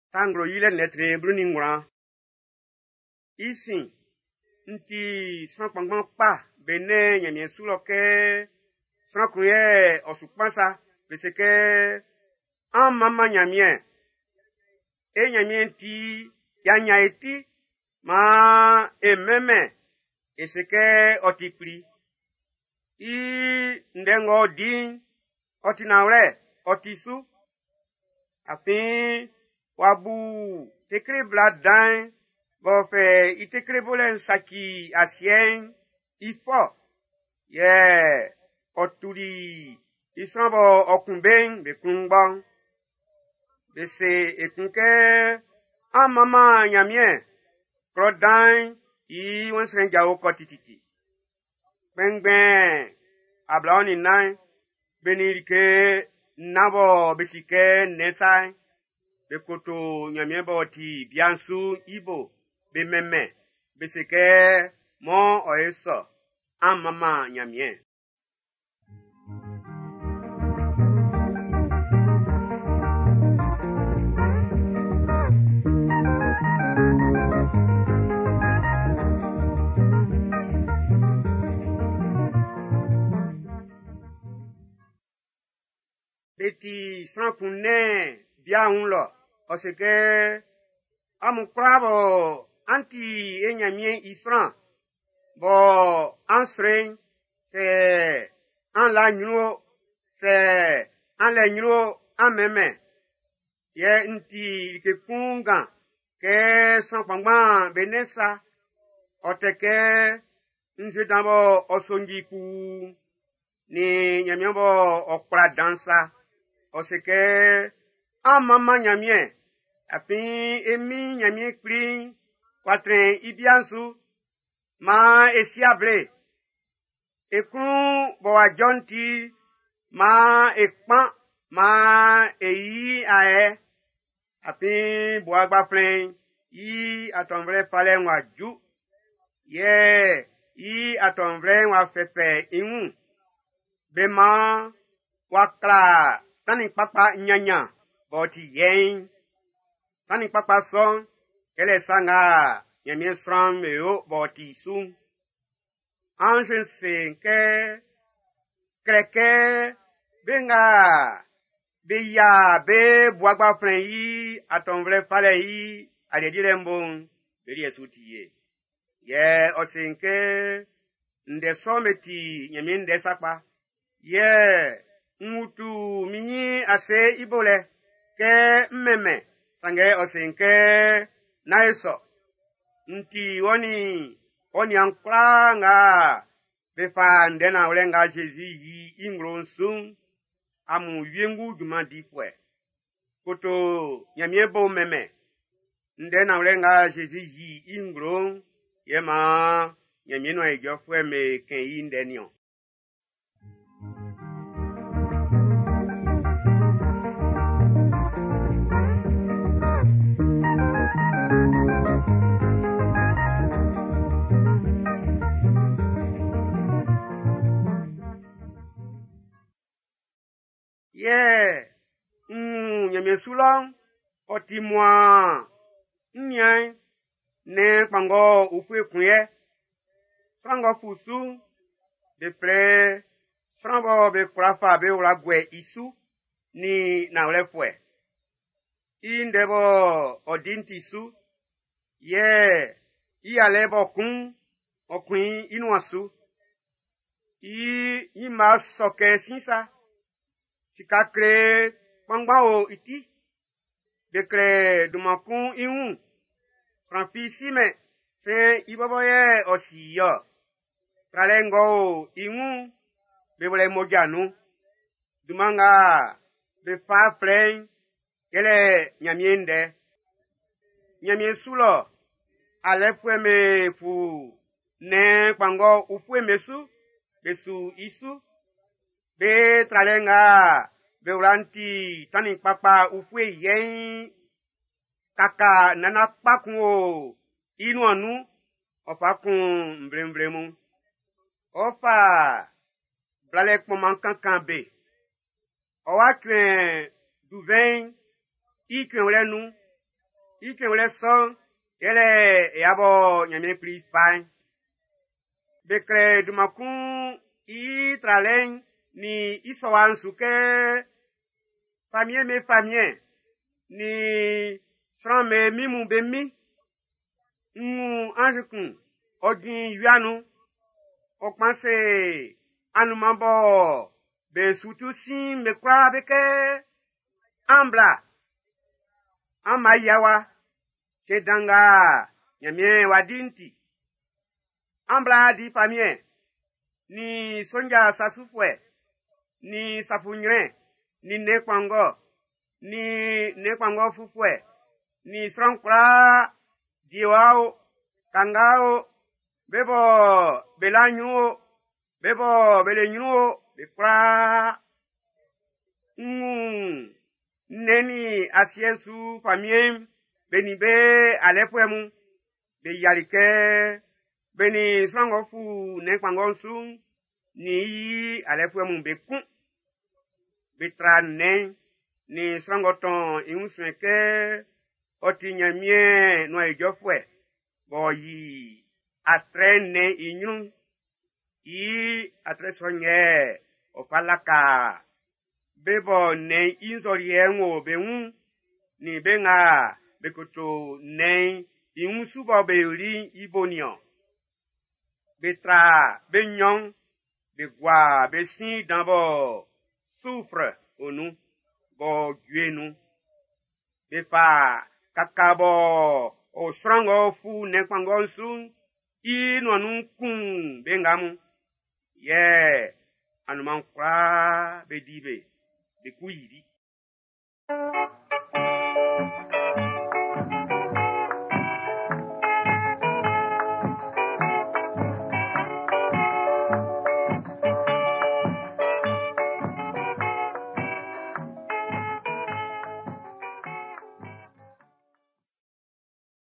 Tangro yile netre bruni ngwa. Ici, nti sans pangban pa, bene nyamien sous loke, sans kouye osupansa, parce que, en maman nyamien, e nyamien ti, yanya eti, ma, e meme, et ce que otipri. I, ndengo din, otinawre, otisu, apin, wabu, tekre blad dan, bofe, itekre bolen saki asien, ifo, ye, oturi, isambo okumben, be kumbang, be se, ekunke, a mama nyamien, krodan, I wensrenja okotititi. Ben, ablaoni nai, benirike, nabo betike nesai, bekoto nyamien boti biansu ibo, be meme, beseke, mon oeso, an mama nyamien. Beti san kunne bia unlo, oseke, amukrabo, anti enyamien isran, bo ansren, se, an la nyuo, se, an le nyuo, an meme, ye nti ke kungan, ke san pangban benesa, oteke, nje dambo osonjiku, ni nyamien bo okra dansa, oseke, an mama nyamien, apin emi nyamien krin, kwatren ibiansu, ma esiable, ekun boa jonti, ma ekpan, ma eyi ae, apin boa gbaplen, yi atonvre pale nwa ju, ye, yi atonvre nwa fefe inun, bema, wakla, tani papa nyanya, boti yen, tani papa son, kele sanga, nyamien sram meo, boti sum, anjen senke, kreke, benga, beya, be, boagba plen yi, atonvre pale yi, adedile mbon, beri esutiye. Ye, osenke, nde someti, nyamien nde sakpa, ye, mutu minyi ase ibole, ke mmeme, sange osenke, na eso, nti oni ankla nga, befa ndena ulenga Jezi yi ingron sung, amu yengu jumandi kwe, koto nyamie bo meme, ndena ulenga Jezi yi ingron, yema, nyamie no ejofwe me ken yi ndenyo. Yeah, nyamie sulong, otimwa, nyan, ne pango upwe kunye, frango fusu, be ple, frango be krafa be uragwe isu, ni na ulefwe. Indebo odinti su, yeah, alebo kun, okun inuasu, ima soke sinsa, sikakre, pangbao iti, bekre dumakun iun, franfisime, se iboboye osiyo, pralengo iun, bebole mojanu, dumanga, befa plen, kele nyamiende, nyamie sulo, alepwe me fu, ne pango ufwe mesu, besu isu, be tralenga, be uranti, tani papa ufwe yen, kaka nana pakun inu anu, opakun mbrembremu, opa, blale kpoman kankanbe, owa kwen, duven, ikwen lenu, ike wele son ele yabo nyame pri fine bekre dumakun i tralen ni isowan suke famille me famille ni sran me mimu be mi anjekun ogin yuanu okpanse anumabo be sutu sin me kwa beke ambla amayawa kedanga nyamie wadinti ambla di famille ni sonja sasufwe ni safunyre ni nekwango fufwe ni sronkra diwao kangao bebo belanyu bebo belenyu bekra neni asiensu famille beni be alepwemu be yalike beni srango fu nekwango sun ni alepwemu bekun betra ni srango ton iunsweke oti nyamie no ejofwe boyi atrene inyun i atresonye opalaka bebo ne inzoriengo beun ni benga bekoto ne iunsubo beuri ibonion betra benyon begwa besin dambo souffre onu bo guenu bepa kakabo o srango fu nekwango sun i nonu kun bengamu ye anuman kwa bedibe bekuyiri